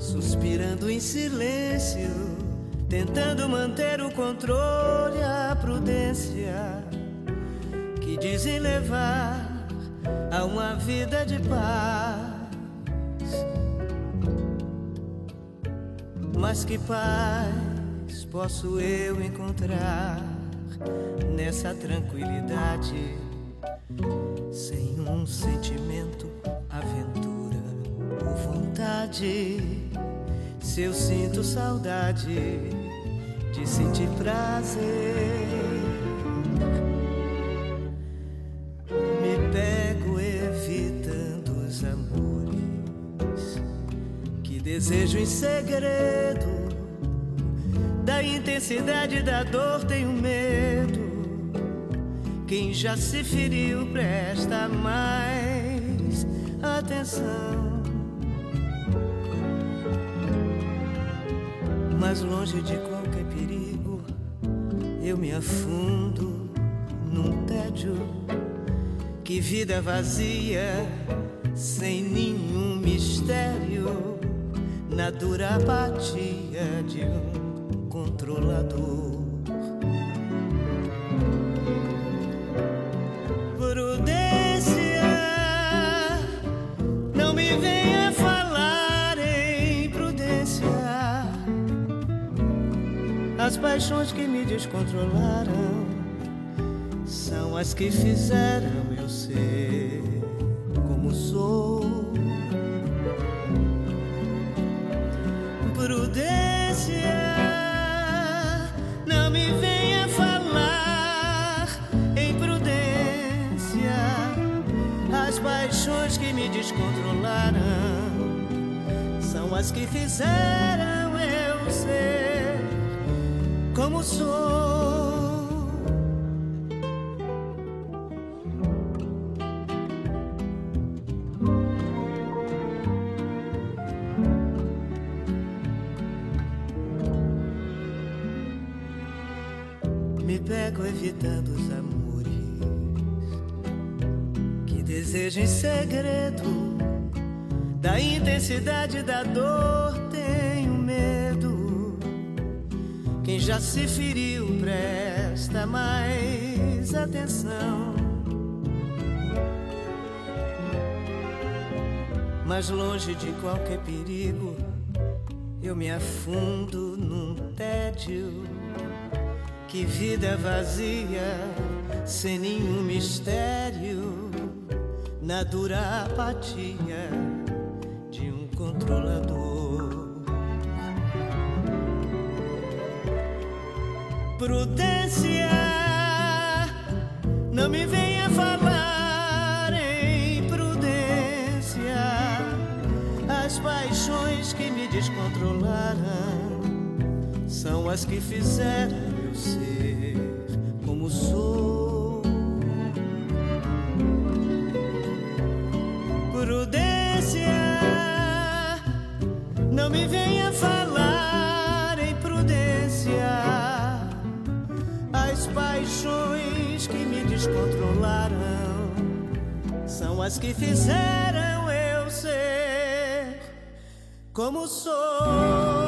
suspirando em silêncio, tentando manter o controle, a prudência que dizem levar a uma vida de paz. Mas que paz posso eu encontrar nessa tranquilidade, sem um sentimento, aventura ou vontade? Se eu sinto saudade de sentir prazer, me pego evitando os amores que desejo em segredo. Da intensidade da dor tenho medo. Quem já se feriu presta mais atenção. Mas longe de qualquer perigo, eu me afundo num tédio. Que vida vazia, sem nenhum mistério, na dura apatia de um controlador. Prudência, não me venha falar em prudência. As paixões que me descontrolaram são as que fizeram eu ser como sou. Prudência, não me venha falar em prudência. As paixões que me descontrolaram são as que fizeram eu ser como sou. Me pego evitando os amores que desejo em segredo. Da intensidade da dor tenho medo. Quem já se feriu presta mais atenção. Mas longe de qualquer perigo, eu me afundo num tédio. Que vida vazia, sem nenhum mistério, na dura apatia de um controlador. Prudência, não me venha falar em prudência. As paixões que me descontrolaram são as que fizeram eu ser como sou. Prudência, não me venha falar em prudência. As paixões que me descontrolaram são as que fizeram eu ser como sou.